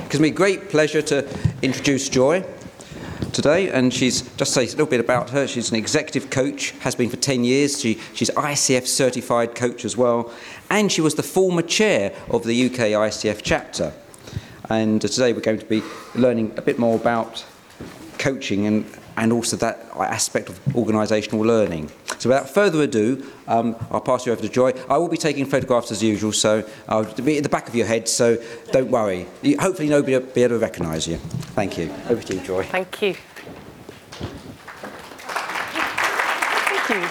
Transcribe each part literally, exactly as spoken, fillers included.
gives me great pleasure to introduce Joy today, and she's just say a little bit about her. She's an executive coach, has been for ten years. She, she's I C F certified coach as well, and she was the former chair of the U K I C F chapter. And today we're going to be learning a bit more about coaching and, and also that aspect of organisational learning. So without further ado, um, I'll pass you over to Joy. I will be taking photographs as usual, so I'll be at the back of your head, so don't worry. You, hopefully nobody will be able to recognise you. Thank you. Over to you, Joy. Thank you. Thank you.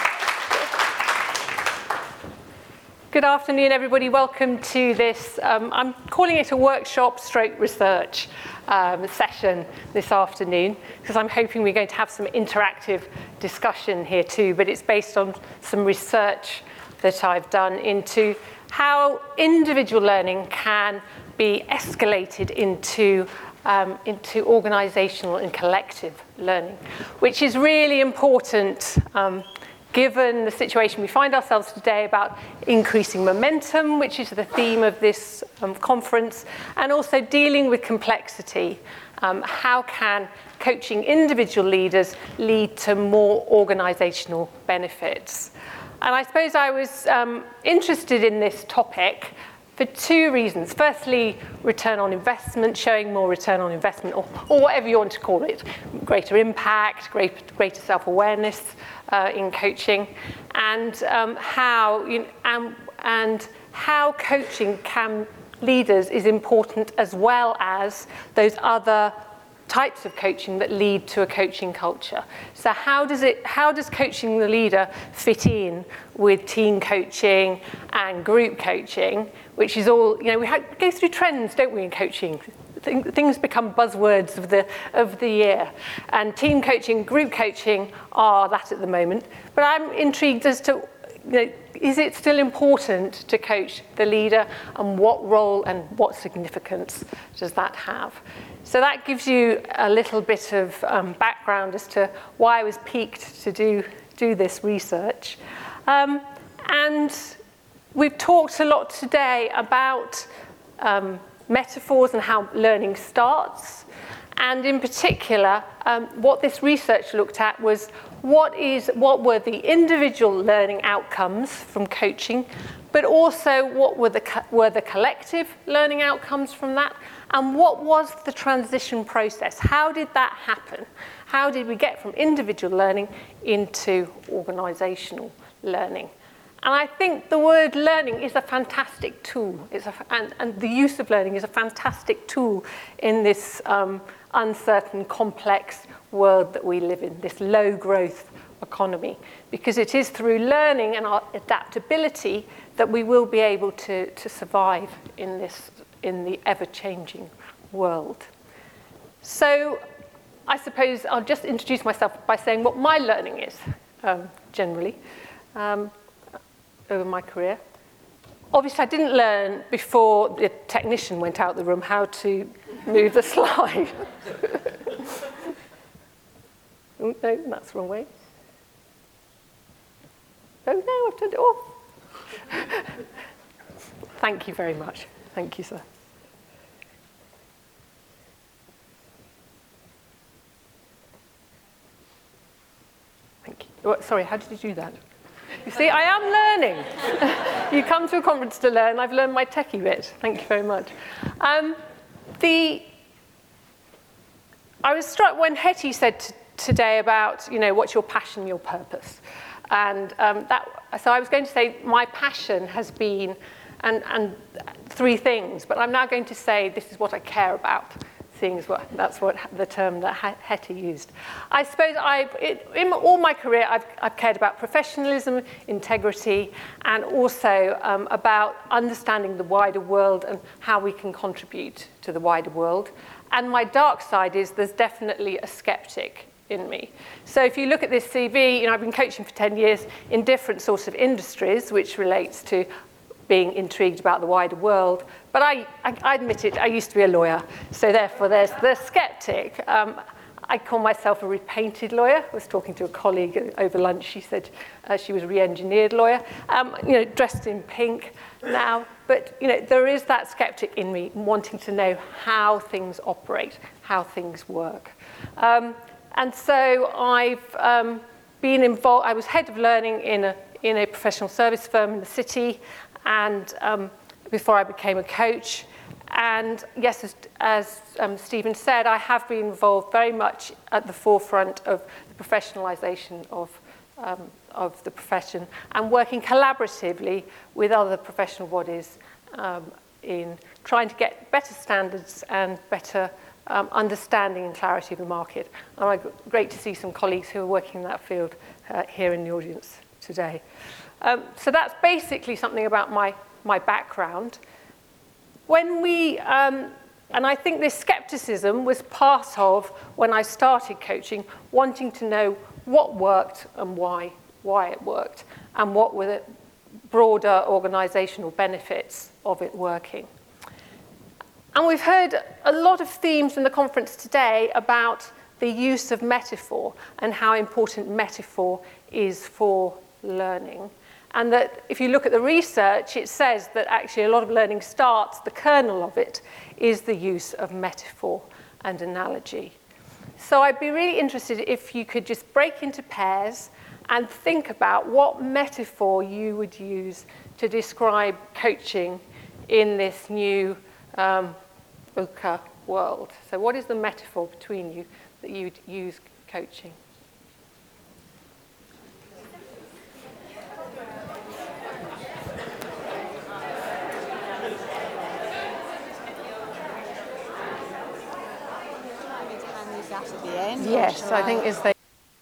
Good afternoon, everybody. Welcome to this, um, I'm calling it a workshop stroke research um, session this afternoon, because I'm hoping we're going to have some interactive discussion here too, but it's based on some research that I've done into how individual learning can be escalated into, um, into organisational and collective learning, which is really important um, given the situation we find ourselves today about increasing momentum, which is the theme of this um, conference, and also dealing with complexity. Um, how can coaching individual leaders lead to more organisational benefits? And I suppose I was um, interested in this topic for two reasons. Firstly, return on investment, showing more return on investment, or, or whatever you want to call it, greater impact, great, greater self-awareness uh, in coaching, and um, how you know, and, and how coaching can leaders is important, as well as those other types of coaching that lead to a coaching culture. So how does it, how does coaching the leader fit in with team coaching and group coaching, which is all, you know, we have, go through trends, don't we, in coaching? Things become buzzwords of the, of the year. And team coaching, group coaching are that at the moment. But I'm intrigued as to, you know, is it still important to coach the leader, and what role and what significance does that have? So that gives you a little bit of um, background as to why I was piqued to do, do this research. Um, and we've talked a lot today about um, metaphors and how learning starts. And in particular, um, what this research looked at was what is what were the individual learning outcomes from coaching, but also what were the co- were the collective learning outcomes from that, and what was the transition process? How did that happen? How did we get from individual learning into organisational learning? And I think the word learning is a fantastic tool. It's a, and, and the use of learning is a fantastic tool in this um, uncertain, complex world that we live in, this low-growth economy. Because it is through learning and our adaptability that we will be able to, to survive in this, in the ever-changing world. So I suppose I'll just introduce myself by saying what my learning is, um, generally. Um, over my career. Obviously, I didn't learn before the technician went out the room how to move the slide. Oh, no, that's the wrong way. Oh, no, I've turned it off. Thank you very much. Thank you, sir. Thank you. Oh, sorry, how did you do that? You see, I am learning. You come to a conference to learn. I've learned my techie bit. Thank you very much. Um, the, I was struck when Hetty said t- today about, you know, what's your passion, your purpose. And um, that, so I was going to say my passion has been, and, and three things, but I'm now going to say this is what I care about. Things, what, that's what the term that Hetty used. I suppose I've, it, in all my career, I've, I've cared about professionalism, integrity, and also um, about understanding the wider world and how we can contribute to the wider world. And my dark side is there's definitely a skeptic in me. So if you look at this C V, you know, I've been coaching for ten years in different sorts of industries, which relates to being intrigued about the wider world. But I, I, I admit it, I used to be a lawyer, so therefore there's the skeptic. Um, I call myself a repainted lawyer. I was talking to a colleague over lunch. She said uh, she was a re-engineered lawyer, um, you know, dressed in pink now. But you know, there is that skeptic in me wanting to know how things operate, how things work. Um, and so I've um, been involved. I was head of learning in a in a professional service firm in the city, and um, before I became a coach. And yes, as, as um, Stephen said, I have been involved very much at the forefront of the professionalisation of, um, of the profession and working collaboratively with other professional bodies um, in trying to get better standards and better um, understanding and clarity of the market. And it's great to see some colleagues who are working in that field uh, here in the audience today. Um, so that's basically something about my, my background. When we, um, and I think this skepticism was part of when I started coaching, wanting to know what worked and why, why it worked, and what were the broader organizational benefits of it working. And we've heard a lot of themes in the conference today about the use of metaphor and how important metaphor is for learning. And that if you look at the research, it says that actually a lot of learning starts, the kernel of it is the use of metaphor and analogy. So I'd be really interested if you could just break into pairs and think about what metaphor you would use to describe coaching in this new um, VUCA world. So what is the metaphor between you that you'd use coaching? At the end, yes, I think as they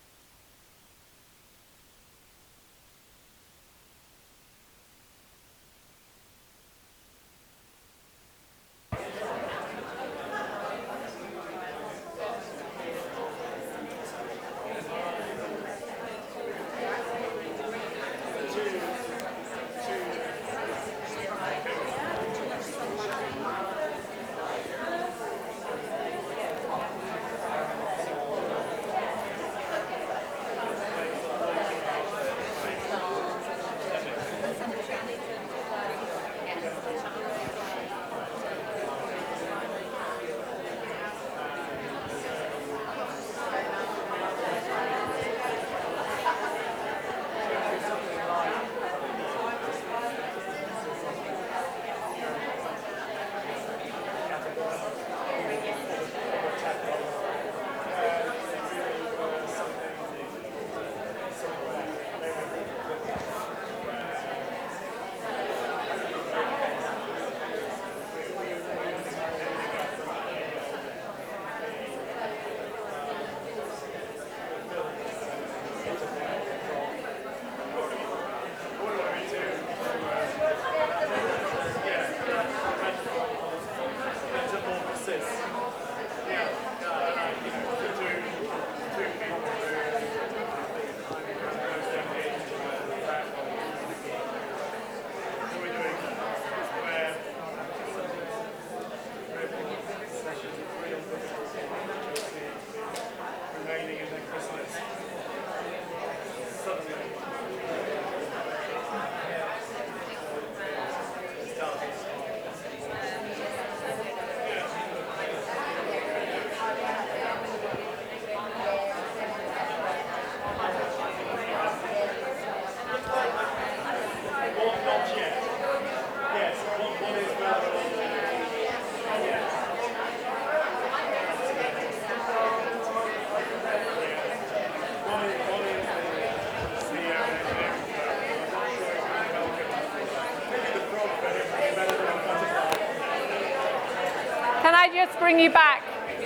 Can I just bring you back?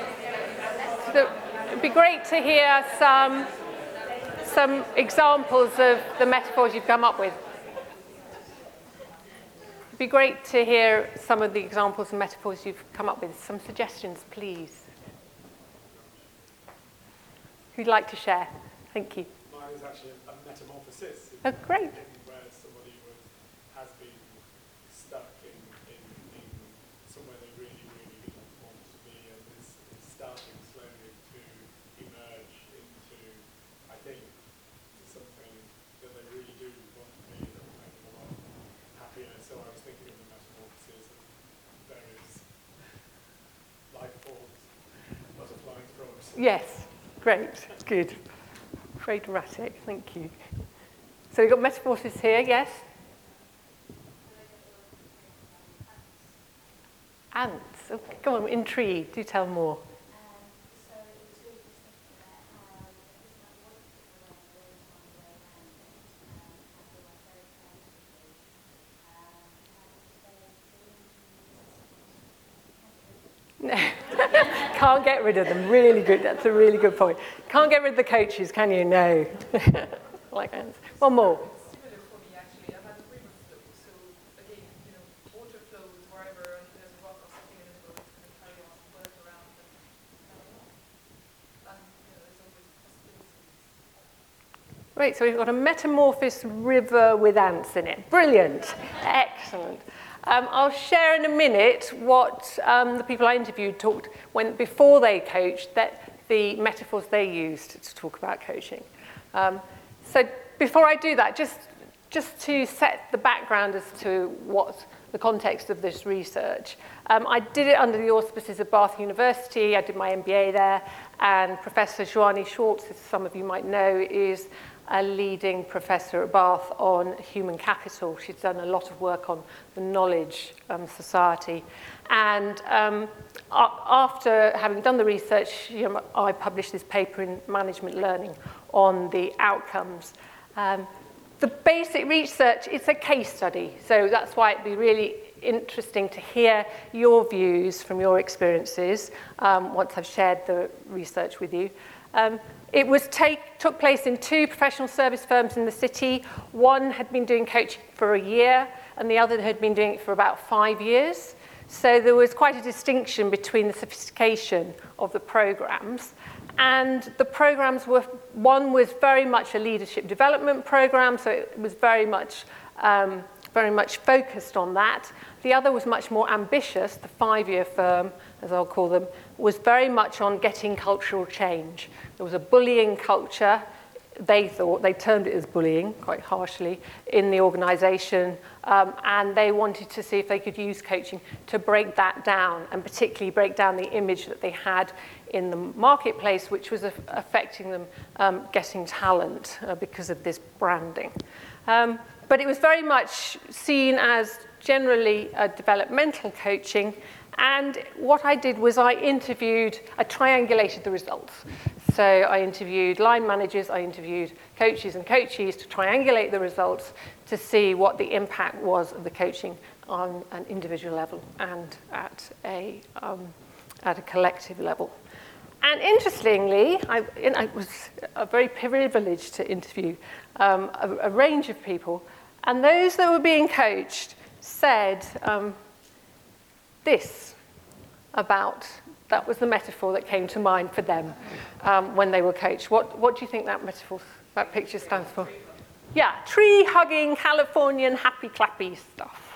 The, it'd be great to hear some, some examples of the metaphors you've come up with. It'd be great to hear some of the examples and metaphors you've come up with. Some suggestions, please. Who'd like to share? Thank you. Mine is actually a metamorphosis. Oh, great. Where somebody was, has been stuck in, in, in somewhere they really, really don't want to be, and is, is starting slowly to Yes, great, good. Very dramatic, thank you. So we've got metamorphosis here, yes? Ants, oh, go on, intrigued, do tell more. Can't get rid of them, really good, that's a really good point. Can't get rid of the coaches, can you? No. Like ants. One more. Similar for me, actually. I've had a river flow, so again, you know, water flows wherever and there's a rock or something in it, where it's going to carry on and work around and, and you know, there's always possibilities. Right, so we've got a metamorphosed river with ants in it. Brilliant. Excellent. Um, I'll share in a minute what um, the people I interviewed talked when before they coached, that the metaphors they used to talk about coaching. Um, so before I do that, just, just to set the background as to what the context of this research. Um, I did it under the auspices of Bath University. I did my M B A there, and Professor Joannie Schwartz, as some of you might know, is a leading professor at Bath on human capital. She's done a lot of work on the knowledge um, society. And um, after having done the research, you know, I published this paper in Management Learning on the outcomes. Um, the basic research, it's a case study, so that's why it'd be really interesting to hear your views from your experiences um, once I've shared the research with you. Um, It was take, took place in two professional service firms in the city. One had been doing coaching for a year, and the other had been doing it for about five years. So there was quite a distinction between the sophistication of the programs. And the programs were, one was very much a leadership development program, so it was very much, um, very much focused on that. The other was much more ambitious. The five-year firm, as I'll call them, was very much on getting cultural change. There was a bullying culture. They thought, they termed it as bullying, quite harshly, in the organisation, um, and they wanted to see if they could use coaching to break that down, and particularly break down the image that they had in the marketplace, which was affecting them um, getting talent uh, because of this branding. Um, but it was very much seen as generally a developmental coaching, and what I did was I interviewed, I triangulated the results. So I interviewed line managers, I interviewed coaches and coachees to triangulate the results to see what the impact was of the coaching on an individual level and at a, um, at a collective level. And interestingly, I, it was a very privileged to interview um, a, a range of people, and those that were being coached said um, this about, that was the metaphor that came to mind for them um, when they were coached. What, what do you think that metaphor, that picture stands for? Yeah, tree-hugging, Californian, happy-clappy stuff.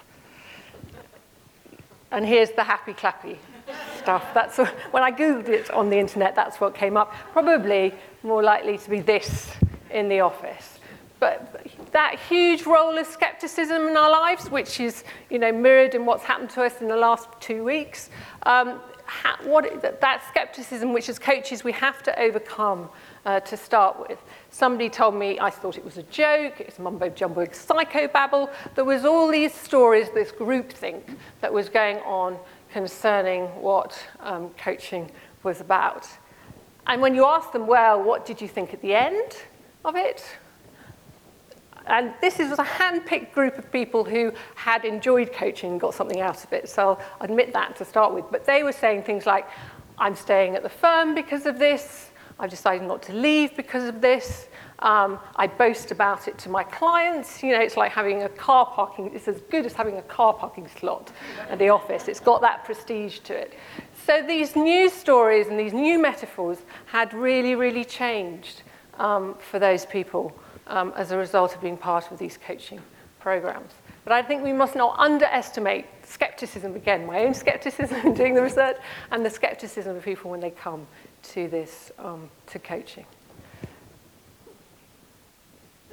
And here's the happy-clappy stuff. That's what, when I Googled it on the internet, that's what came up. Probably more likely to be this in the office. But that huge role of skepticism in our lives, which is, you know, mirrored in what's happened to us in the last two weeks, um, ha- what, that skepticism, which as coaches we have to overcome uh, to start with. Somebody told me I thought it was a joke, it's mumbo-jumbo psychobabble. There was all these stories, this groupthink that was going on concerning what um, coaching was about. And when you ask them, well, what did you think at the end of it? And this is a hand-picked group of people who had enjoyed coaching and got something out of it. So I'll admit that to start with. But they were saying things like, I'm staying at the firm because of this. I've decided not to leave because of this. Um, I boast about it to my clients. You know, it's like having a car parking. It's as good as having a car parking slot at the office. It's got that prestige to it. So these new stories and these new metaphors had really, really changed um, for those people. Um, as a result of being part of these coaching programs. But I think we must not underestimate skepticism, again, my own skepticism in doing the research, and the skepticism of people when they come to this, um, to coaching.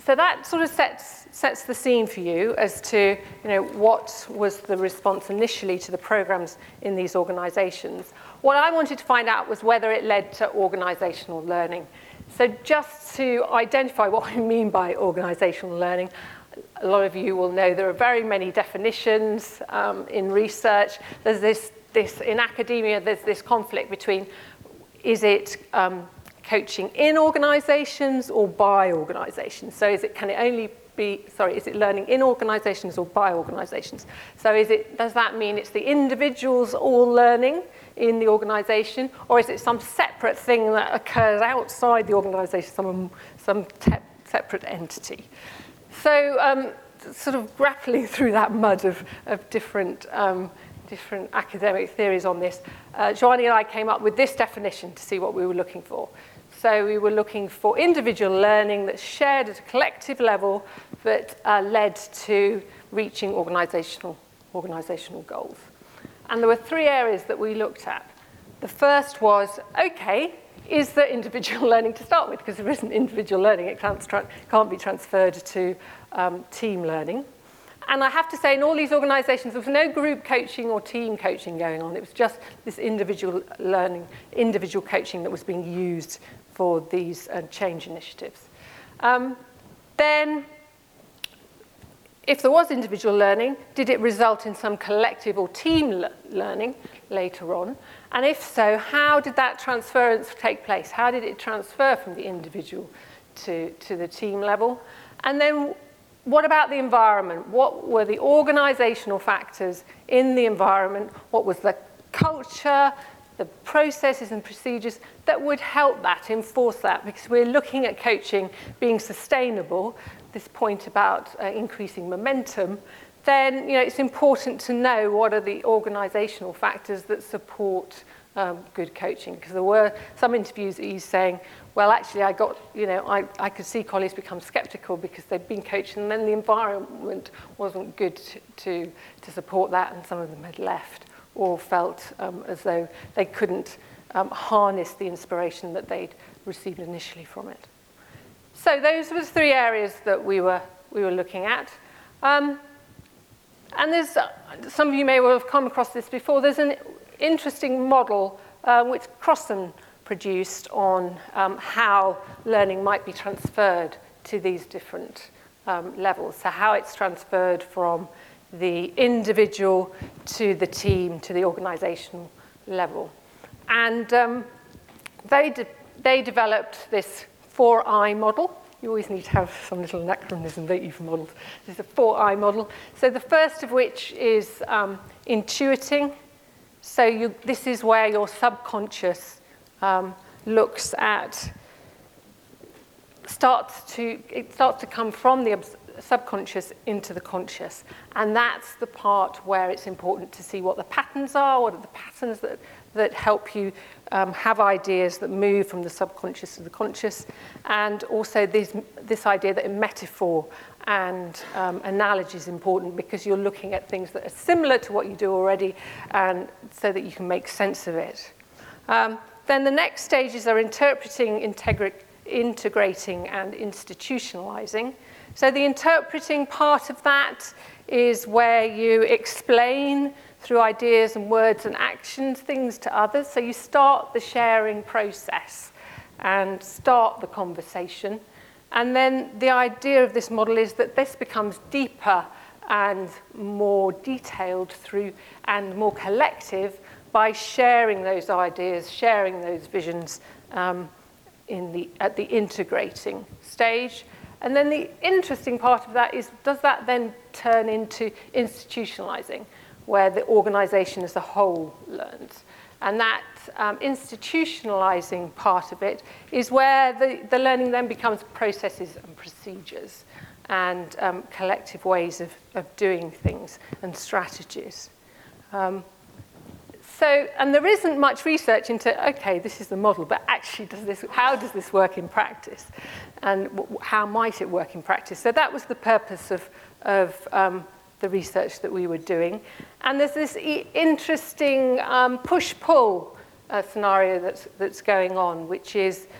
so that sort of sets, sets the scene for you as to, you know, what was the response initially to the programs in these organizations. What I wanted to find out was whether it led to organizational learning. So just to identify what I mean by organizational learning, a lot of you will know there are very many definitions um, in research. There's this, this, in academia, there's this conflict between, is it um, coaching in organizations or by organizations? So is it, can it only be, sorry, is it learning in organizations or by organizations? So is it, does that mean it's the individuals all learning in the organization, or is it some separate thing that occurs outside the organization, some, some separate entity? So um, sort of grappling through that mud of, of different, um, different academic theories on this, uh, Joanie and I came up with this definition to see what we were looking for. So we were looking for individual learning that's shared at a collective level that uh, led to reaching organizational, organizational goals. And there were three areas that we looked at. The first was, okay, is there individual learning to start with? Because there isn't individual learning, it can't, can't be transferred to um, team learning. And I have to say, in all these organizations, there was no group coaching or team coaching going on. It was just this individual learning, individual coaching that was being used for these uh, change initiatives. Um, then, if there was individual learning, did it result in some collective or team le learning later on? And if so, how did that transference take place? How did it transfer from the individual to, to the team level? And then what about the environment? What were the organizational factors in the environment? What was the culture, the processes and procedures that would help that, enforce that? Because we're looking at coaching being sustainable, this point about uh, increasing momentum, then you know, it's important to know what are the organizational factors that support um, good coaching. Because there were some interviewees saying, well, actually, I got, you know, I, I could see colleagues become skeptical because they'd been coached and then the environment wasn't good to, to, to support that, and some of them had left or felt um, as though they couldn't um, harness the inspiration that they'd received initially from it. So those were the three areas that we were, we were looking at. Um, and there's, uh, some of you may well have come across this before, there's an interesting model uh, which Crossan produced on um, how learning might be transferred to these different um, levels. So how it's transferred from the individual to the team, to the organizational level. And um, they, de they developed this four I model. You always need to have some little anachronism, don't you, for models. There's a four I model. So the first of which is um, intuiting. So you, this is where your subconscious um, looks at, starts to, it starts to come from the subconscious into the conscious. And that's the part where it's important to see what the patterns are, what are the patterns that, that help you um, have ideas that move from the subconscious to the conscious, and also this, this idea that a metaphor and um, analogy is important because you're looking at things that are similar to what you do already, and so that you can make sense of it. Um, then the next stages are interpreting, integra integrating, and institutionalizing. So the interpreting part of that is where you explain through ideas and words and actions things to others. So you start the sharing process and start the conversation. And then the idea of this model is that this becomes deeper and more detailed through and more collective by sharing those ideas, sharing those visions um, in the, at the integrating stage. And then the interesting part of that is, does that then turn into institutionalizing, where the organization as a whole learns? And that um, institutionalizing part of it is where the, the learning then becomes processes and procedures and um, collective ways of, of doing things and strategies. Um, So, and there isn't much research into, okay, this is the model, but actually, does this, how does this work in practice? And how might it work in practice? So that was the purpose of, of um, the research that we were doing. And there's this e interesting um, push-pull uh, scenario that's, that's going on, which is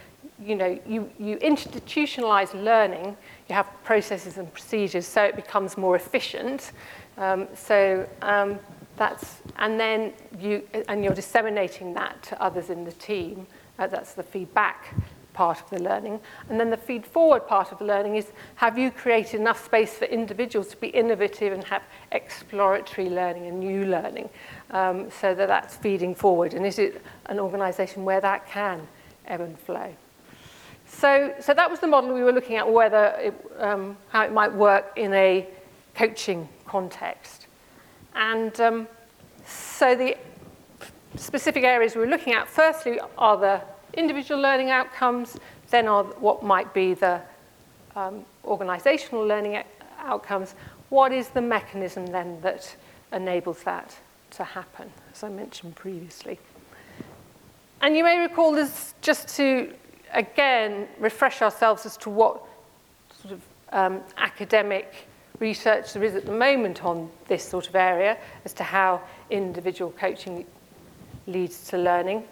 you know, you, you institutionalize learning, you have processes and procedures so it becomes more efficient. Um, so um, that's, and then you, and you're disseminating that to others in the team. Uh, that's the feedback part of the learning. And then the feed forward part of the learning is, have you created enough space for individuals to be innovative and have exploratory learning and new learning, um, so that that's feeding forward? And is it an organization where that can ebb and flow? So, so that was the model we were looking at, whether it, um, how it might work in a coaching context. And um, so the specific areas we were looking at, firstly, are the individual learning outcomes, then are what might be the um, organizational learning outcomes. What is the mechanism then that enables that to happen, as I mentioned previously? And you may recall this, just to, again, refresh ourselves as to what sort of um, academic research there is at the moment on this sort of area, as to how individual coaching leads to learning.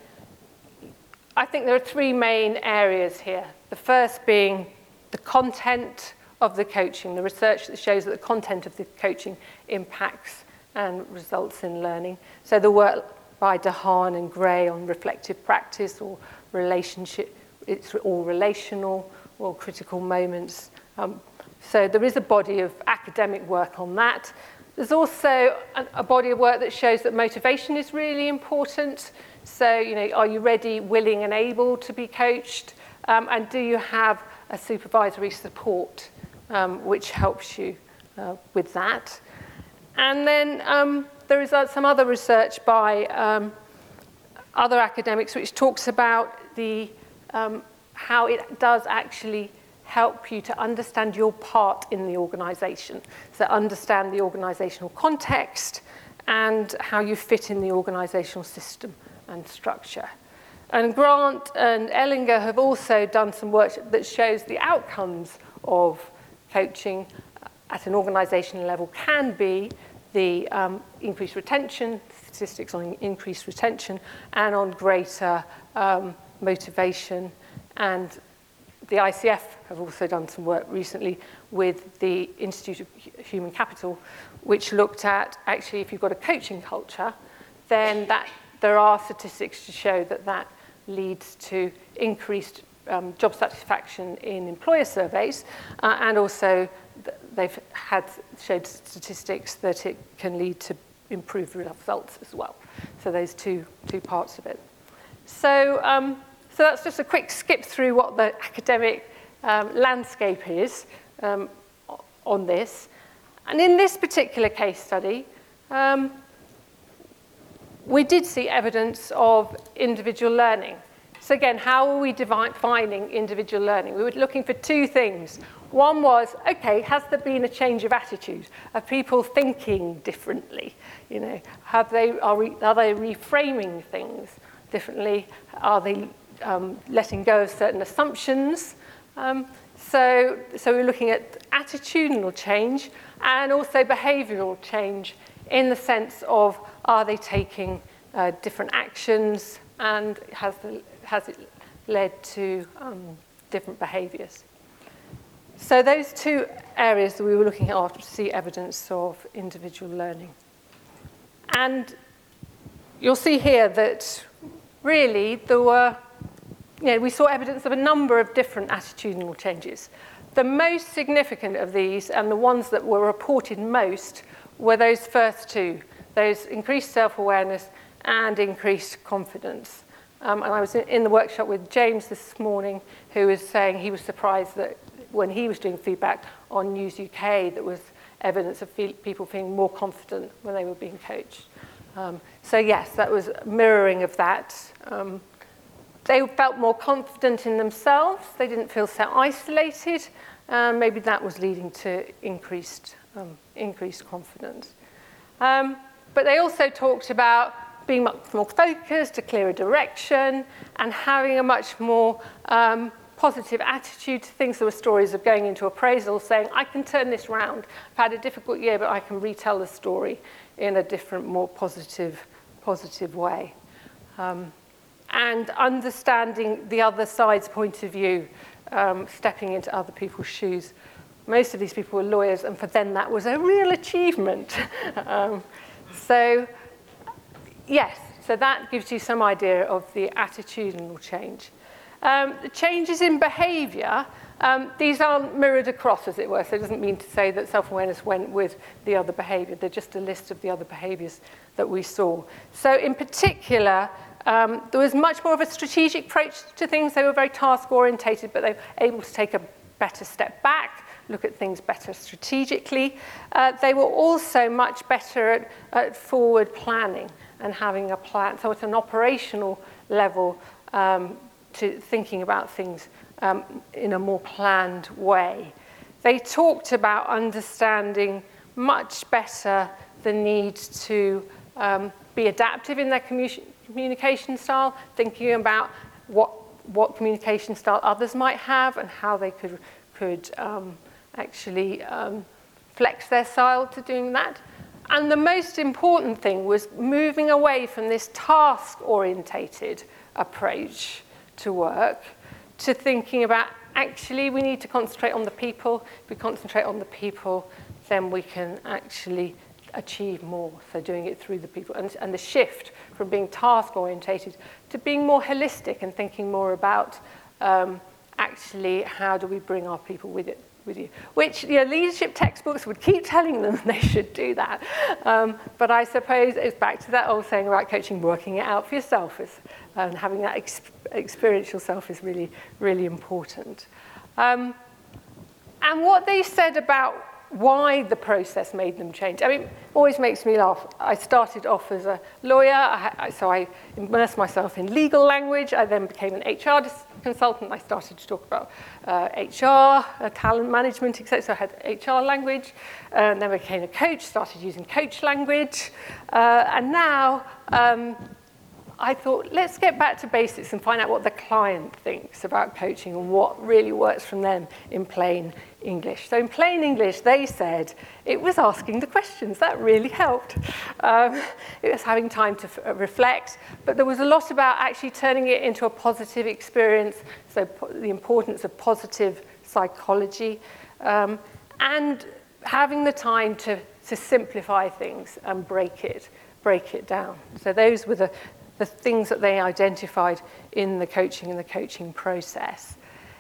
I think there are three main areas here. The first being the content of the coaching, the research that shows that the content of the coaching impacts and results in learning. So the work by DeHaan and Gray on reflective practice or relationship, it's all relational or critical moments. Um, so there is a body of academic work on that. There's also a, a body of work that shows that motivation is really important. So, you know, are you ready, willing, and able to be coached? Um, and do you have a supervisory support um, which helps you uh, with that? And then um, there is uh, some other research by um, other academics which talks about the, um, how it does actually help you to understand your part in the organization. So understand the organizational context and how you fit in the organizational system and structure. And Grant and Ellinger have also done some work that shows the outcomes of coaching at an organizational level can be the um, increased retention, statistics on increased retention, and on greater um, motivation. And the I C F have also done some work recently with the Institute of Human Capital, which looked at, actually, if you've got a coaching culture, then that there are statistics to show that that leads to increased um, job satisfaction in employer surveys, uh, and also th they've had showed statistics that it can lead to improved results as well. So those two two parts of it. So um, so that's just a quick skip through what the academic um, landscape is um, on this. And in this particular case study, um, we did see evidence of individual learning. So again, how are we defining individual learning? We were looking for two things. One was, okay, has there been a change of attitude? Are people thinking differently? You know, have they, are, re, are they reframing things differently? Are they um, letting go of certain assumptions? Um, so, so we're looking at attitudinal change and also behavioral change in the sense of, are they taking uh, different actions, and has, the, has it led to um, different behaviors? So those two areas that we were looking at to see evidence of individual learning. And you'll see here that really there were, you know, we saw evidence of a number of different attitudinal changes. The most significant of these, and the ones that were reported most, were those first two, those increased self-awareness and increased confidence. Um, and I was in the workshop with James this morning, who was saying he was surprised that when he was doing feedback on News U K, there was evidence of feel, people feeling more confident when they were being coached. Um, so yes, that was mirroring of that. Um, they felt more confident in themselves. They didn't feel so isolated. Um, maybe that was leading to increased, um, increased confidence. Um, but they also talked about being much more focused, a clearer direction, and having a much more um, positive attitude to things. There were stories of going into appraisal saying, I can turn this round. I've had a difficult year, but I can retell the story in a different, more positive, positive way. Um, and understanding the other side's point of view, um, stepping into other people's shoes. Most of these people were lawyers, and for them that was a real achievement. um, so, yes, so that gives you some idea of the attitudinal change. Um, the changes in behaviour, um, these aren't mirrored across, as it were, so it doesn't mean to say that self-awareness went with the other behaviour. They're just a list of the other behaviours that we saw. So in particular, um, there was much more of a strategic approach to things. They were very task-orientated, but they were able to take a better step back, look at things better strategically. Uh, they were also much better at, at forward planning and having a plan. So at an operational level, um, to thinking about things um, in a more planned way. They talked about understanding much better the need to um, be adaptive in their commu- communication style, thinking about what, what communication style others might have and how they could, could um, actually um, flex their style to doing that. And the most important thing was moving away from this task-orientated approach to work, to thinking about actually we need to concentrate on the people. If we concentrate on the people, then we can actually achieve more. So doing it through the people. And, and the shift from being task-orientated to being more holistic and thinking more about um, actually how do we bring our people with it. With you, which you know, leadership textbooks would keep telling them they should do that. Um, but I suppose it's back to that old saying about coaching, working it out for yourself, is, and having that ex- experiential self is really, really important. Um, and what they said about why the process made them change, I mean, always makes me laugh. I started off as a lawyer, I, I, so I immersed myself in legal language. I then became an H R consultant. I started to talk about uh, H R, uh, talent management, et cetera. So I had H R language, uh, and then I became a coach, started using coach language, uh, and now um, I thought, let's get back to basics and find out what the client thinks about coaching and what really works from them in plain English. So in plain English, they said it was asking the questions. That really helped. Um, it was having time to f- reflect, but there was a lot about actually turning it into a positive experience, so po- the importance of positive psychology, um, and having the time to, to simplify things and break it, break it down. So those were the the things that they identified in the coaching and the coaching process.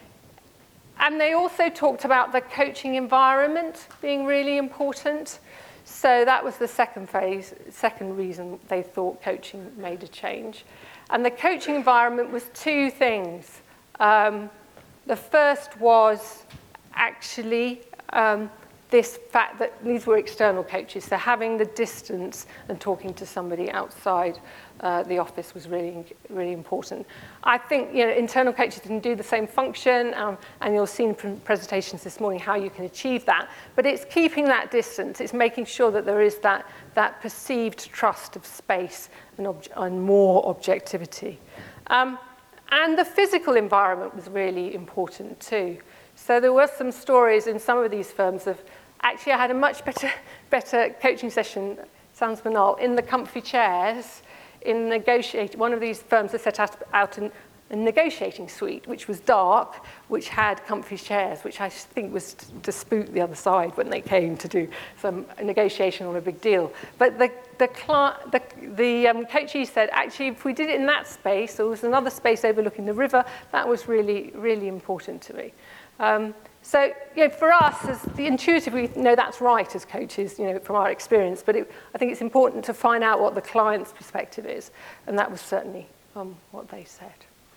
And they also talked about the coaching environment being really important. So that was the second phase, second reason they thought coaching made a change. And the coaching environment was two things. Um, the first was actually um, this fact that these were external coaches, so having the distance and talking to somebody outside uh, the office was really, really important. I think you know, internal coaches can do the same function, um, and you'll see from presentations this morning how you can achieve that, but it's keeping that distance, it's making sure that there is that, that perceived trust of space and, ob- and more objectivity. Um, and the physical environment was really important too. So there were some stories in some of these firms of, actually I had a much better, better coaching session, sounds banal, in the comfy chairs, in negotiate. One of these firms had set out, out an, a negotiating suite, which was dark, which had comfy chairs, which I think was to, to spook the other side when they came to do some negotiation on a big deal. But the the, cl- the, the um, coachee said, actually, if we did it in that space, there was another space overlooking the river, that was really, really important to me. Um, so, you know, for us, as the intuitive, we know that's right as coaches, you know, from our experience. But it, I think it's important to find out what the client's perspective is, and that was certainly um, what they said.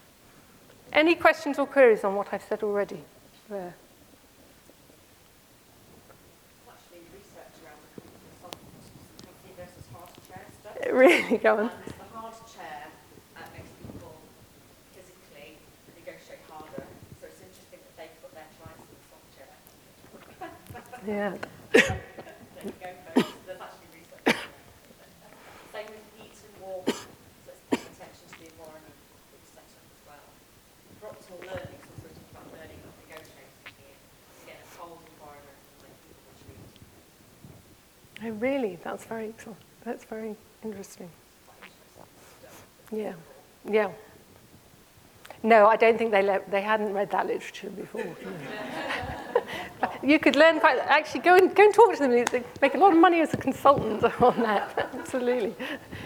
Any questions or queries on what I've said already? There. Actually, research around the comfy versus hard chair stuff. Really, go on. And the hard chair uh, makes people physically negotiate harder. So it's interesting that they put their clients in the soft chair. Yeah. There you go, folks. There's actually research. Same with heat and warmth. So it's paying attention to the environment that you set up as well. For optimal learning, so we're talking about learning, not negotiating here. Again, a cold environment like people retreat. Oh, really? That's very excellent. That's very interesting. Yeah. Yeah. No, I don't think they le- they hadn't read that literature before. You could learn quite. Actually, go and go and talk to them. They make a lot of money as a consultant on that. Absolutely.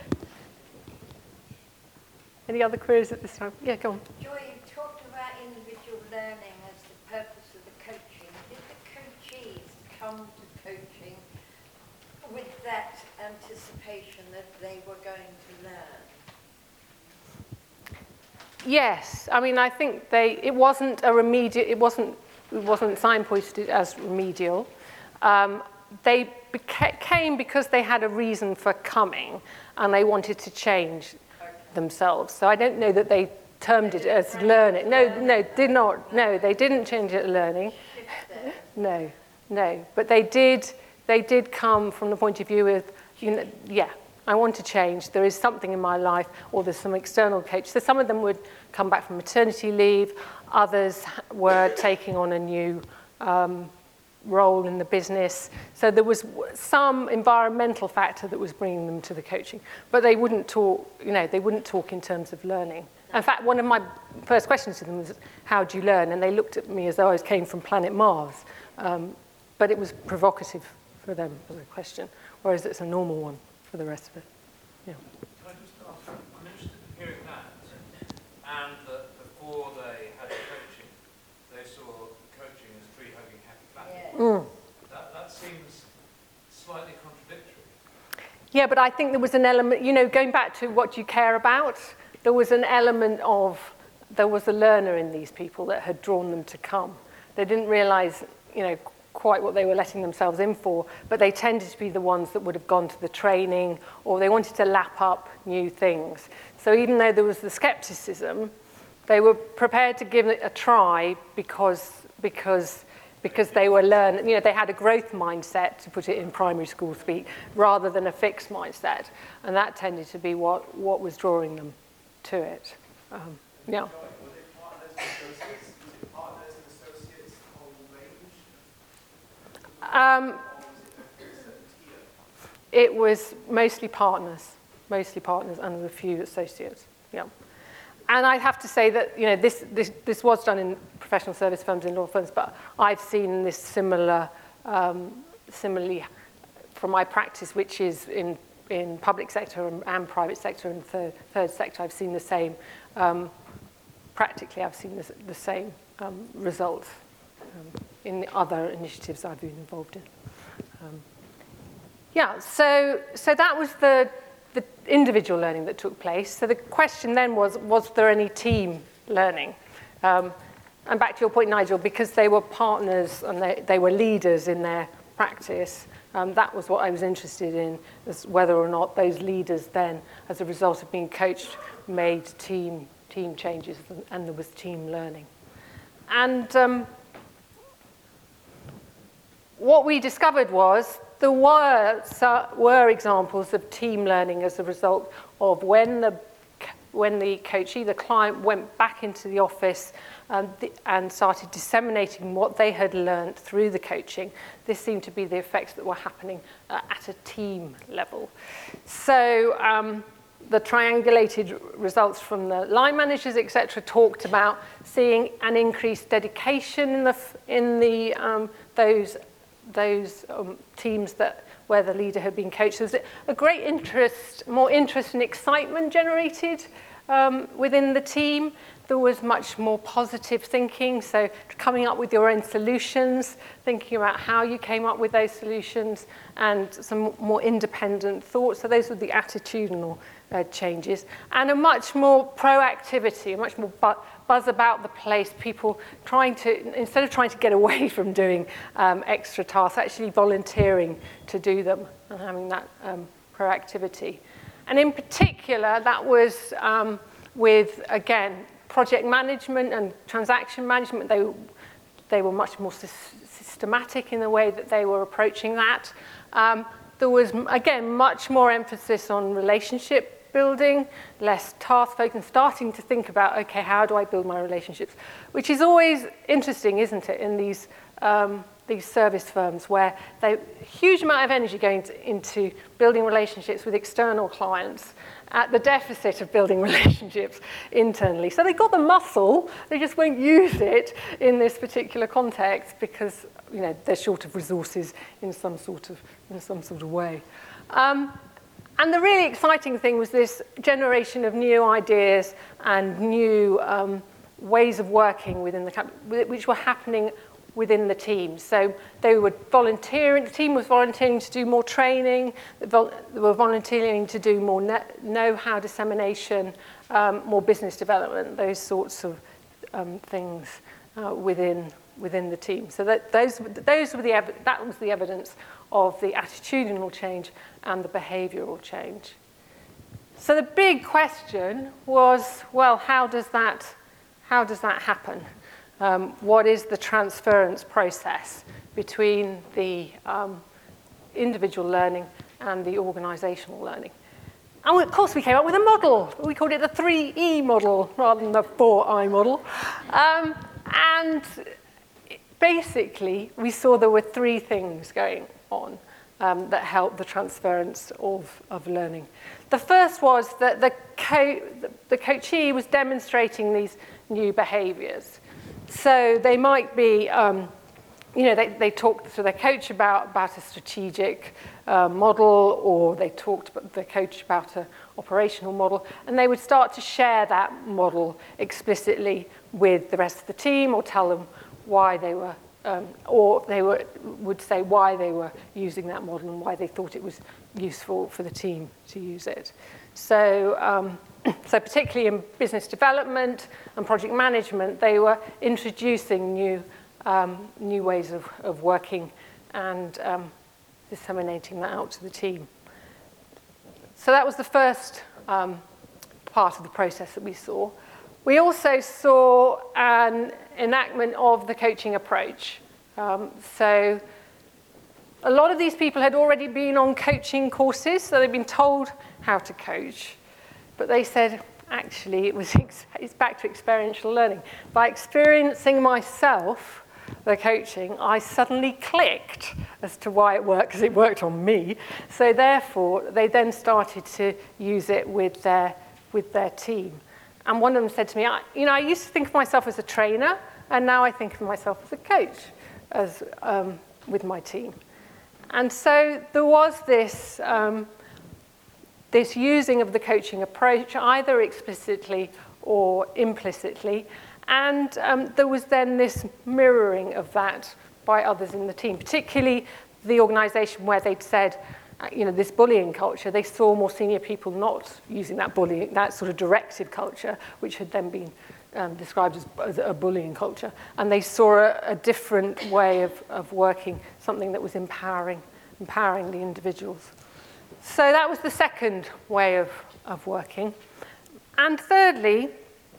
Any other queries at this time? Yeah, go on. Joy, you talked about individual learning as the purpose of the coaching. Did the coachees come to coaching with that anticipation that they were going to learn? Yes, I mean, I think they. It wasn't a remedial. It wasn't. It wasn't signposted as remedial. Um, they beca- came because they had a reason for coming, and they wanted to change themselves. So I don't know that they termed it as learning. No, no, did not. No, they didn't change it as learning. No, no. But they did. They did come from the point of view of, you know, yeah, I want to change. There is something in my life, or there's some external coach. So some of them would come back from maternity leave. Others were taking on a new um, role in the business. So there was some environmental factor that was bringing them to the coaching. But they wouldn't talk, you know, they wouldn't talk in terms of learning. In fact, one of my first questions to them was, how do you learn? And they looked at me as though I came from planet Mars. Um, but it was provocative for them as a question, whereas it's a normal one for the rest of it. Yeah. Can I just ask, I'm interested in hearing that, and that before they had the coaching, they saw coaching as tree-hugging happy family. Mm. That, that seems slightly contradictory. Yeah, but I think there was an element, you know, going back to what you care about, there was an element of, there was a learner in these people that had drawn them to come. They didn't realize, you know, quite what they were letting themselves in for, but they tended to be the ones that would have gone to the training, or they wanted to lap up new things. So even though there was the skepticism, they were prepared to give it a try because because because they were learning, you know, they had a growth mindset, to put it in primary school speak, rather than a fixed mindset. And that tended to be what, what was drawing them to it. Um, yeah. Were they partners and associates? Was it partners and associates, the whole range? Um, Or was it a certain tier? it was mostly partners, mostly partners and a few associates. Yeah. And I have to say that, you know, this, this, this was done in professional service firms and law firms, but I've seen this similar, um, similarly from my practice, which is in, in public sector and, and private sector and third, third sector, I've seen the same, um, practically I've seen the, the same um, results um, in the other initiatives I've been involved in. Um, yeah, so, so that was the, the individual learning that took place. So the question then was, was there any team learning? Um, and back to your point, Nigel, because they were partners and they, they were leaders in their practice, um, that was what I was interested in, as whether or not those leaders then, as a result of being coached, made team, team changes and, and there was team learning. And um, what we discovered was there were, were examples of team learning as a result of when the, when the coachee, the client, went back into the office um, the, and started disseminating what they had learned through the coaching. This seemed to be the effects that were happening uh, at a team level. So um, the triangulated results from the line managers, et cetera, talked about seeing an increased dedication in the, in the um, those those um, teams that where the leader had been coached. There was a great interest, more interest and excitement generated um, within the team. There was much more positive thinking, so coming up with your own solutions, thinking about how you came up with those solutions, and some more independent thoughts. So those were the attitudinal uh, changes. And a much more proactivity, a much more bu- buzz about the place, people trying to, instead of trying to get away from doing um, extra tasks, actually volunteering to do them and having that um, proactivity. And in particular, that was um, with, again, project management and transaction management. They, they were much more sy- systematic in the way that they were approaching that. Um, there was, again, much more emphasis on relationship building, less task focused, and starting to think about, okay, how do I build my relationships? Which is always interesting, isn't it, in these um, these service firms where they huge amount of energy going to, into building relationships with external clients, at the deficit of building relationships internally. So they got the muscle, they just won't use it in this particular context because, you know, they're short of resources in some sort of, in some sort of way. Um, and the really exciting thing was this generation of new ideas and new um, ways of working within the company, which were happening within the team. So they were volunteering, the team was volunteering to do more training, they were volunteering to do more know-how dissemination, um, more business development, those sorts of um, things uh, within, within the team. So that, those, those were the ev that was the evidence of the attitudinal change and the behavioural change. So the big question was, well, how does that, how does that happen? Um, what is the transference process between the um, individual learning and the organisational learning? And of course we came up with a model. We called it the three E model rather than the four I model. Um, and basically we saw there were three things going on um, that helped the transference of, of learning. The first was that the, co the, the coachee was demonstrating these new behaviours. So they might be, um, you know, they, they talked to their coach about, about a strategic uh, model, or they talked to the coach about an operational model, and they would start to share that model explicitly with the rest of the team, or tell them why they were, um, or they were, would say why they were using that model and why they thought it was useful for the team to use it. So, um, So particularly in business development and project management, they were introducing new, um, new ways of, of working and um, disseminating that out to the team. So that was the first um, part of the process that we saw. We also saw an enactment of the coaching approach. Um, so a lot of these people had already been on coaching courses, so they'd been told how to coach. But they said, actually, it was it's back to experiential learning. By experiencing myself, the coaching, I suddenly clicked as to why it worked, because it worked on me. So therefore, they then started to use it with their, with their team. And one of them said to me, I, you know, I used to think of myself as a trainer, and now I think of myself as a coach as, um, with my team. And so there was this... Um, this using of the coaching approach, either explicitly or implicitly, and um, there was then this mirroring of that by others in the team, particularly the organisation where they'd said, uh, you know, this bullying culture, they saw more senior people not using that bullying, that sort of directive culture, which had then been um, described as, as a bullying culture, and they saw a, a different way of, of working, something that was empowering, empowering the individuals. So that was the second way of, of working. And thirdly,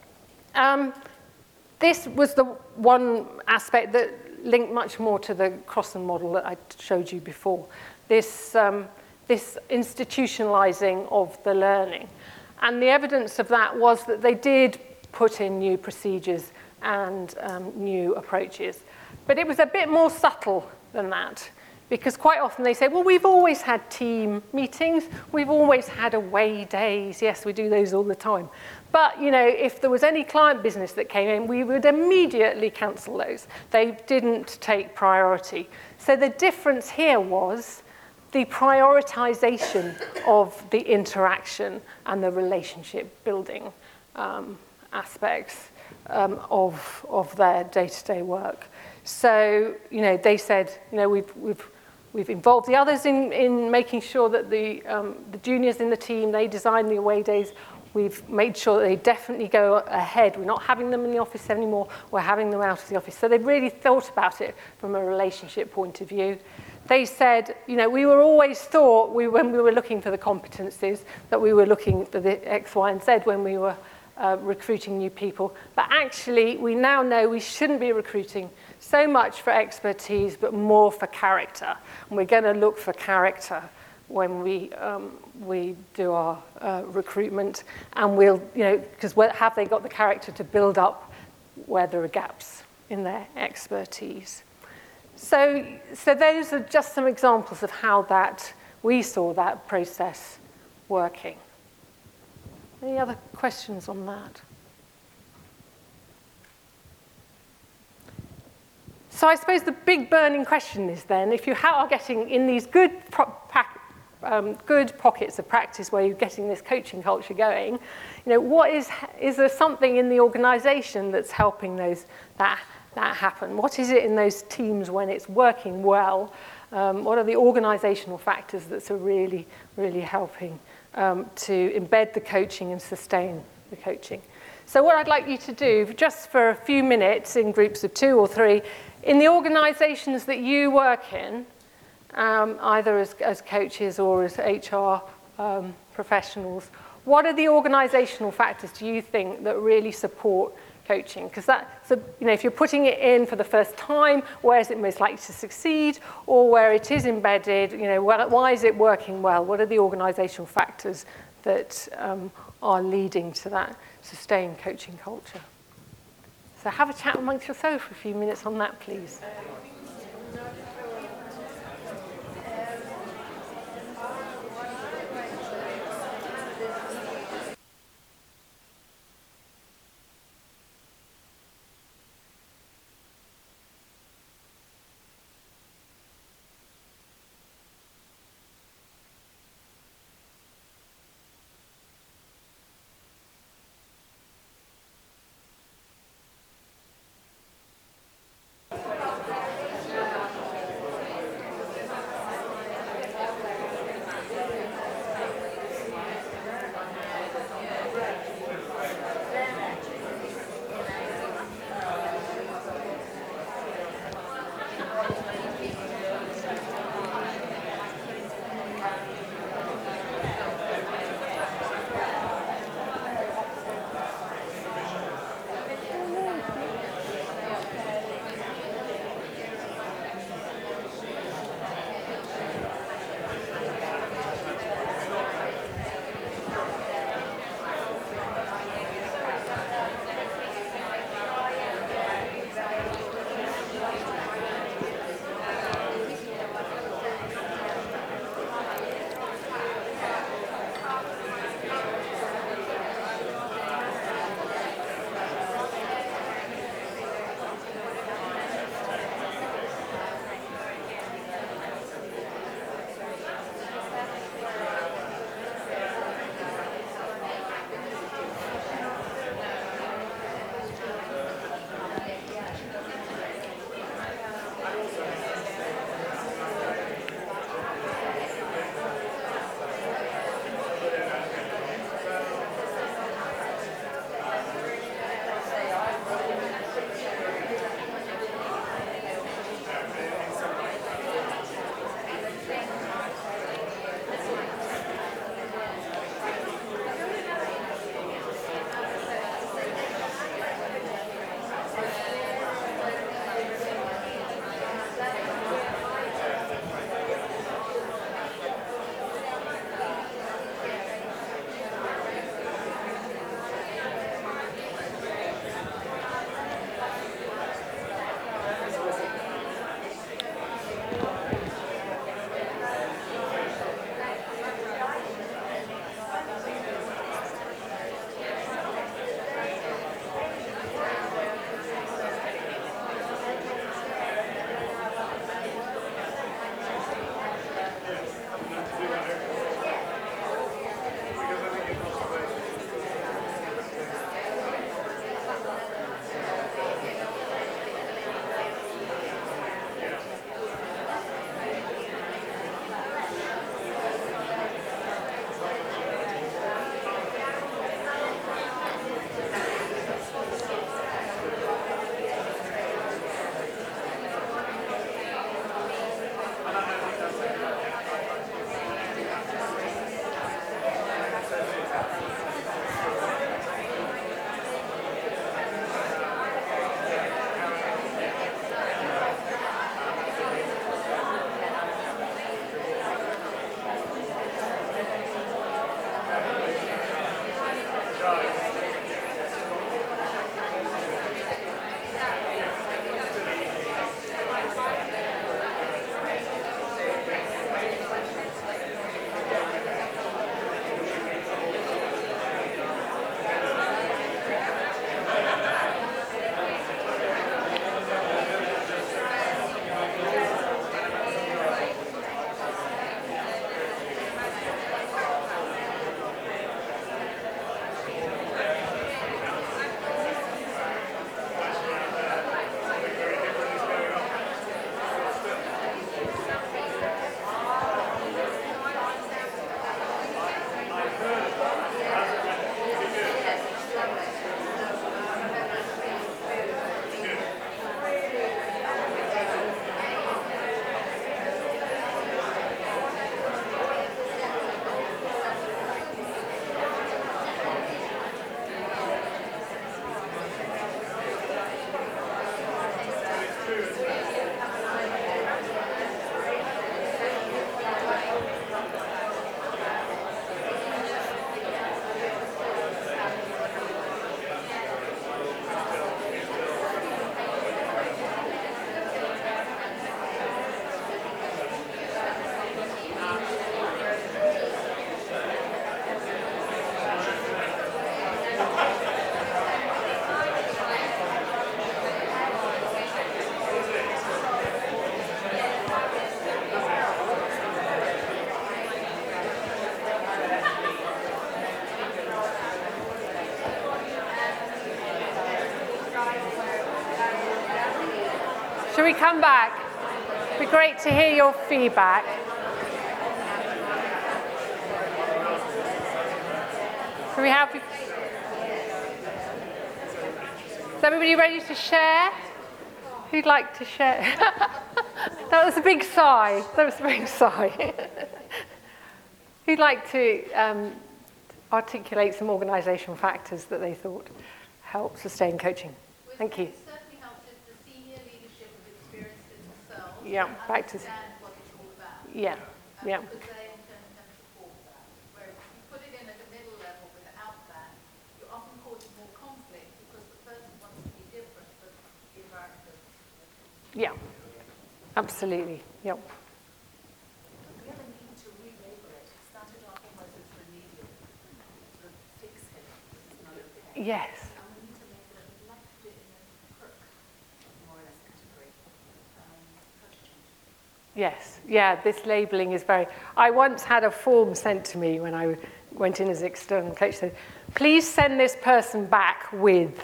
um, this was the one aspect that linked much more to the Crossan model that I showed you before, this, um, this institutionalizing of the learning. And the evidence of that was that they did put in new procedures and um, new approaches. But it was a bit more subtle than that. Because quite often they say, well, we've always had team meetings, we've always had away days, yes, we do those all the time. But, you know, if there was any client business that came in, we would immediately cancel those. They didn't take priority. So the difference here was the prioritization of the interaction and the relationship building um, aspects um, of, of their day-to-day work. So, you know, they said, you know, we've, we've, we've involved the others in, in making sure that the, um, the juniors in the team, they design the away days. We've made sure that they definitely go ahead. We're not having them in the office anymore. We're having them out of the office. So they've really thought about it from a relationship point of view. They said, you know, we were always thought, we, when we were looking for the competencies, that we were looking for the X, Y, and Z when we were uh, recruiting new people. But actually, we now know we shouldn't be recruiting so much for expertise, but more for character. And we're going to look for character when we um, we do our uh, recruitment, and we'll, you know, because have they got the character to build up where there are gaps in their expertise? So, so those are just some examples of how that we saw that process working. Any other questions on that? So I suppose the big burning question is then, if you are getting in these good, pro pack, um, good pockets of practice where you're getting this coaching culture going, you know, what is, is there something in the organisation that's helping those, that, that happen? What is it in those teams when it's working well? Um, what are the organisational factors that are really, really helping um, to embed the coaching and sustain the coaching? So what I'd like you to do, just for a few minutes in groups of two or three, in the organisations that you work in, um, either as, as coaches or as H R um, professionals, what are the organisational factors do you think that really support coaching? Because that, so, you know, if you're putting it in for the first time, where is it most likely to succeed, or where it is embedded, you know, where, why is it working well? What are the organisational factors that um, are leading to that sustained coaching culture? So have a chat amongst yourself for a few minutes on that, please. we come back? It'd be great to hear your feedback. Can we have... Is everybody ready to share? Who'd like to share? That was a big sigh. That was a big sigh. Who'd like to um, articulate some organisational factors that they thought help sustain coaching? Thank you. It certainly helps if the senior leadership have experienced it themselves. Yeah, and back to... understand what it's all about. Yeah, Um, yeah. Because they in turn can support that. Whereas if you put it in at a middle level without that, you're often causing more conflict because the person wants to be different, but the environment doesn't. Yeah, absolutely. Yeah. We have a need to relabel it. It started off almost as remedial, sort of fix it, this is not okay. Yes. And we need to label it, we'd like to put it in a perk, more or less category, um, culture change. Yes, yeah, this labelling is very... I once had a form sent to me when I went in as external coach, said, please send this person back with...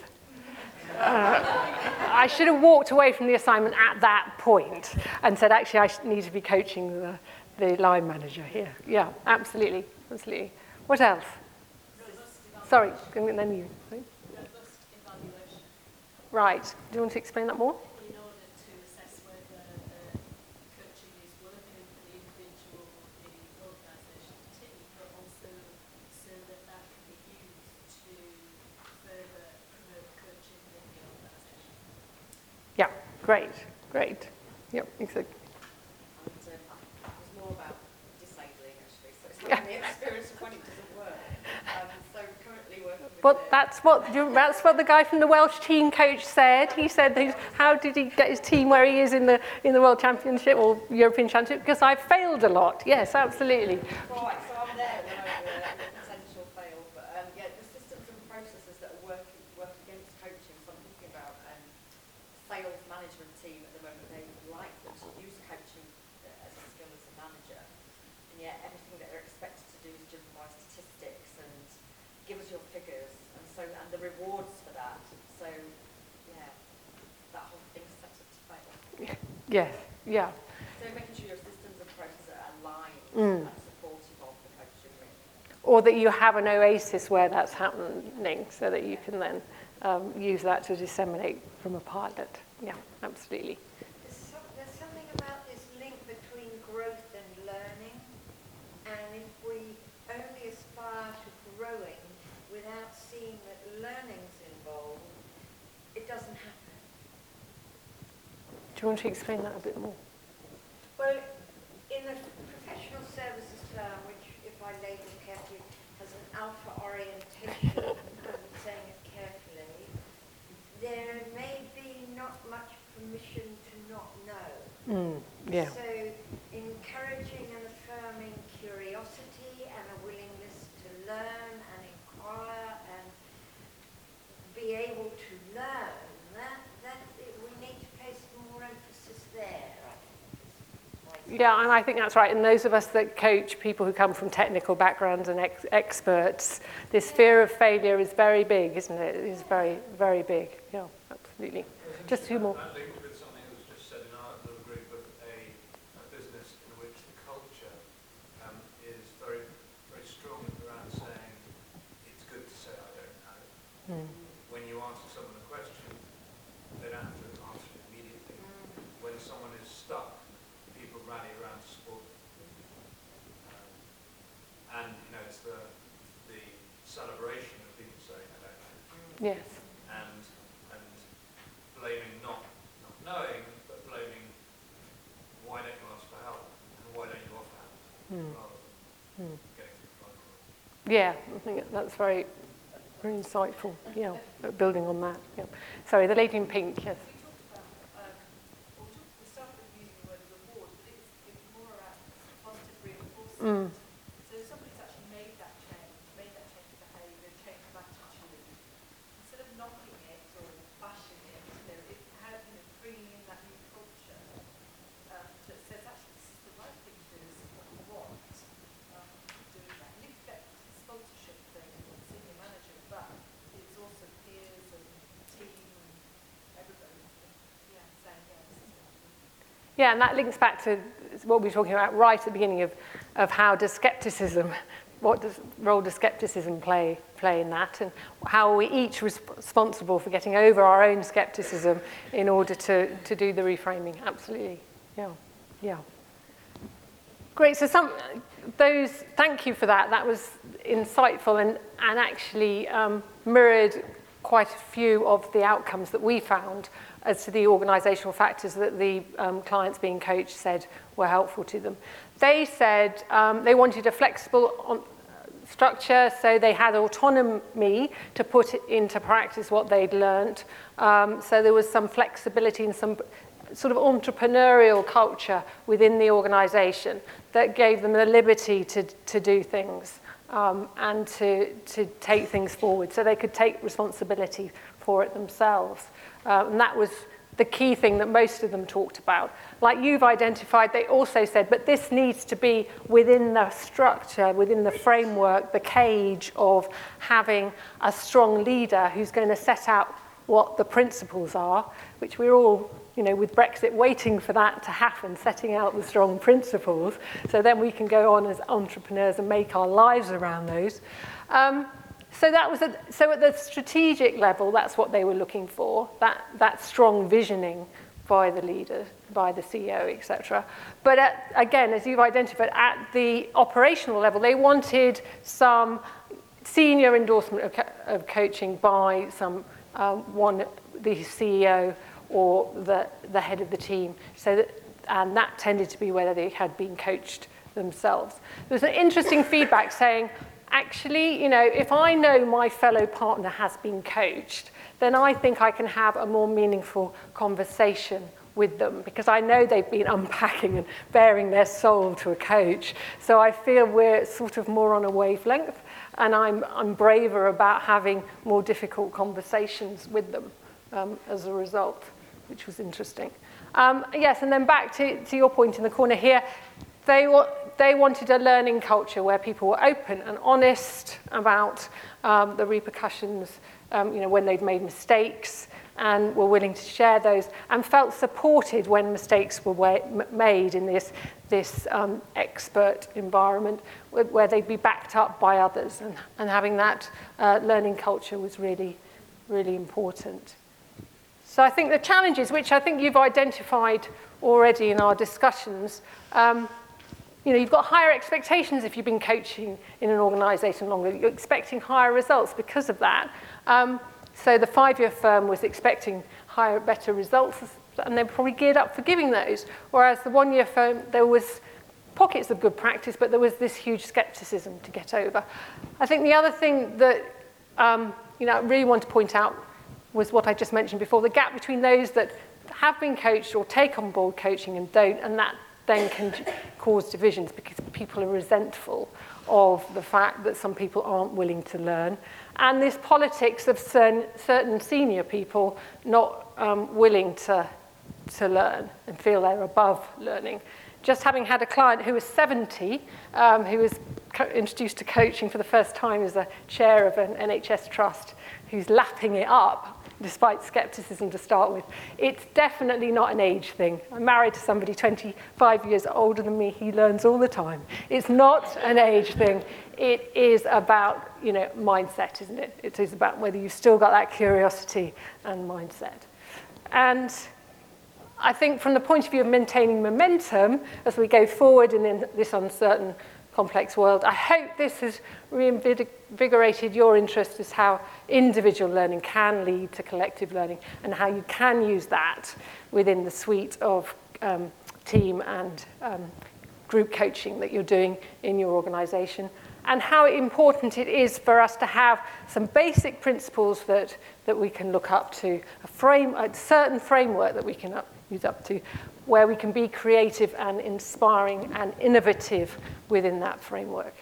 Uh, I should have walked away from the assignment at that point and said, actually, I need to be coaching the, the line manager here. Yeah, absolutely, absolutely. What else? Sorry, and then you. Robust evaluation Right, do you want to explain that more? in order to assess whether the coaching is working for the individual or the organisation team, but also so that that can be used to further promote coaching within the organisation. Yeah, great, great. Yep, exactly. And um, it was more about disabling actually, so it's not the experience of when it doesn't work. Um, so currently working with Well, the- that's what that's what the guy from the Welsh team coach said. He said, he's, how did he get his team where he is in the in the World Championship or European Championship? Because I failed a lot. Yes, absolutely. Right, so I'm there when I was uh, the potential fail, but um, yeah, the systems and processes that are working work against coaching. So I'm thinking about um, sales management team at the moment. They would like them to use coaching uh, as a skill as a manager, and yet everything that they're expected to do is driven by statistics and give us your figures, and so and the rewards for that. So yeah, that whole thing's set up to fail. Yes, yeah. So making sure your systems and processes are aligned Mm. and supportive of the coaching really. Or that you have an oasis where that's happening so that you can then um, use that to disseminate from a pilot. Yeah, absolutely. There's, some, there's something about this link between growth and learning, and if we only aspire to growing without seeing that learning's involved, it doesn't happen. Do you want to explain that a bit more? Well, in the professional services term, which, if I label carefully, has an alpha orientation, I'm saying it carefully, there may be not much permission to not know. Mm, yeah. So encouraging and affirming curiosity and a willingness to learn and inquire and be able to learn, that, that we need to place more emphasis there, I think. Yeah, and I think that's right. And those of us that coach people who come from technical backgrounds and ex experts, this fear of failure is very big, isn't it? It is very, very big. Yeah, absolutely. Just two more. That linked with something that was just said in our little group of a, a business in which the culture um, is very, very strong around saying it's good to say I don't know. Mm. When you answer someone a question, they don't have to answer it immediately. When someone is stuck, people rally around to support them. Um, and you know, it's the the celebration of people saying I don't know. Yes. and and blaming not not knowing, but blaming why don't you ask for help and why don't you offer help Mm. rather than Mm. getting to the front door. Yeah, I think that's very, very insightful. Yeah, but building on that. Yeah. Sorry, the lady in pink. Yes. We talked about, um, or talk, we started with using the word reward, but it's, it's more around positive reinforcement. Mm. So somebody's actually made that change, made that change of behaviour, change of attitude. Instead of knocking it or bashing it, you know, it, how, you know, bringing in that new culture um, that says actually this is the right thing to do, this is what we want, um, doing that. You get sponsorship thing and senior manager, but it's also peers and team and everybody. Yeah, and that links back to what we were talking about right at the beginning of, of how does skepticism, what does, role does skepticism play, play in that, and how are we each resp- responsible for getting over our own skepticism in order to, to do the reframing. Absolutely, yeah, yeah. Great, so some, those, thank you for that. That was insightful and, and actually um, mirrored quite a few of the outcomes that we found as to the organisational factors that the um, clients being coached said were helpful to them. They said um, they wanted a flexible on, structure, so they had autonomy to put into practice what they'd learnt. Um, so there was some flexibility and some sort of entrepreneurial culture within the organisation that gave them the liberty to, to do things um, and to, to take things forward, so they could take responsibility for it themselves. Uh, and that was the key thing that most of them talked about. Like you've identified, they also said, but this needs to be within the structure, within the framework, the cage of having a strong leader who's going to set out what the principles are, which we're all, you know, with Brexit waiting for that to happen, setting out the strong principles, so then we can go on as entrepreneurs and make our lives around those. Um, So that was a, so at the strategic level, that's what they were looking for, that, that strong visioning by the leader, by the C E O, et cetera. But at, again, as you've identified, at the operational level, they wanted some senior endorsement of, co- of coaching by some um, one, the C E O or the, the head of the team. So that, and that tended to be whether they had been coached themselves. There was an interesting feedback saying, actually, you know, if I know my fellow partner has been coached, then I think I can have a more meaningful conversation with them because I know they've been unpacking and bearing their soul to a coach. So I feel we're sort of more on a wavelength, and I'm, I'm braver about having more difficult conversations with them um, as a result, which was interesting. Um, yes, and then back to, to your point in the corner here, they were They wanted a learning culture where people were open and honest about um, the repercussions, um, you know, when they'd made mistakes and were willing to share those and felt supported when mistakes were wa- made in this, this um, expert environment where, where they'd be backed up by others. And, and having that uh, learning culture was really, really important. So I think the challenges, which I think you've identified already in our discussions, um, you know, you've got higher expectations if you've been coaching in an organisation longer. You're expecting higher results because of that. Um, so the five-year firm was expecting higher, better results, and they're probably geared up for giving those. Whereas the one-year firm, there was pockets of good practice, but there was this huge scepticism to get over. I think the other thing that um, you know, I really want to point out was what I just mentioned before, the gap between those that have been coached or take on board coaching and don't, and that then can cause divisions because people are resentful of the fact that some people aren't willing to learn. And this politics of certain, certain senior people not um, willing to, to learn and feel they're above learning. Just having had a client who was seventy, um, who was co- introduced to coaching for the first time as a chair of an N H S trust, who's lapping it up, despite skepticism to start with. It's definitely not an age thing. I'm married to somebody twenty-five years older than me. He learns all the time. It's not an age thing. It is about, you know, mindset, isn't it? It is about whether you've still got that curiosity and mindset. And I think from the point of view of maintaining momentum as we go forward in this uncertain, complex world, I hope this has reinvigorated your interest as how individual learning can lead to collective learning and how you can use that within the suite of um, team and um, group coaching that you're doing in your organisation, and how important it is for us to have some basic principles that, that we can look up to, a, frame, a certain framework that we can up, use up to, where we can be creative and inspiring and innovative within that framework.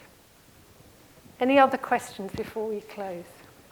Any other questions before we close?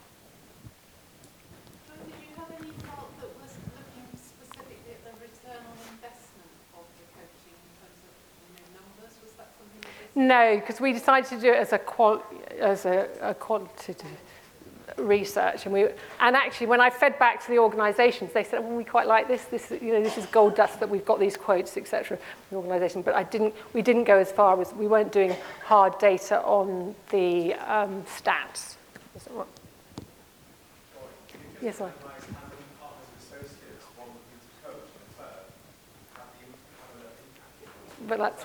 So did you have any thought that was looking specifically at the return on investment of the coaching in terms of, you know, numbers? Was that something that was... No, because we decided to do it as a, qual- as a, a quantitative research. And we, and actually, when I fed back to the organisations, they said, "Oh, we quite like this. This, you know, this is gold dust that we've got these quotes, et cetera" The organisation, but I didn't. We didn't go as far as we weren't doing hard data on the um, stats. Is that right? Yes, sir. But that's.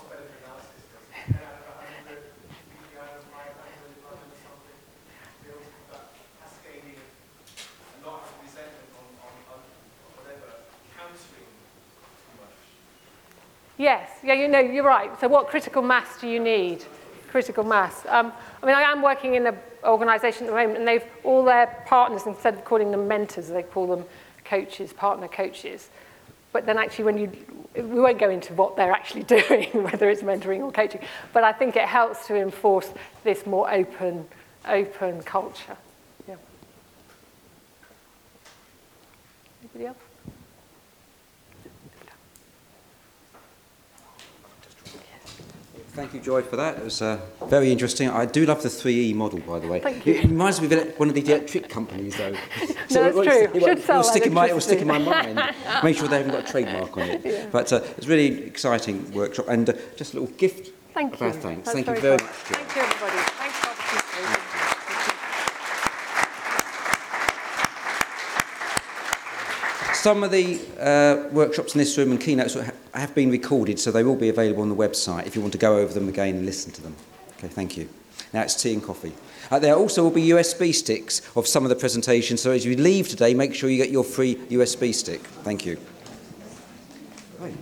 Yes, yeah, you know, you're right. So what critical mass do you need? Critical mass. Um, I mean, I am working in an organisation at the moment, and they've all their partners, instead of calling them mentors, they call them coaches, partner coaches. But then actually when you, we won't go into what they're actually doing, whether it's mentoring or coaching, but I think it helps to enforce this more open, open culture. Yeah. Anybody else? Thank you, Joy, for that. It was uh, very interesting. I do love the three E model, by the way. Thank you. It reminds me of one of the electric companies, though. No, that's it, true. It, it, Should it, sell will stick in my, it will stick in my electricity. mind. Make sure they haven't got a trademark on it. Yeah. But uh, it's a really exciting workshop, and uh, just a little gift Thank of you. our thanks. That's Thank you very very kind. much, Joy. Thank you, everybody. Thanks for participating. Some of the uh, workshops in this room and keynotes have been recorded, so they will be available on the website if you want to go over them again and listen to them. Okay, thank you. Now it's tea and coffee. Uh, there also will be U S B sticks of some of the presentations, so as you leave today, make sure you get your free U S B stick. Thank you.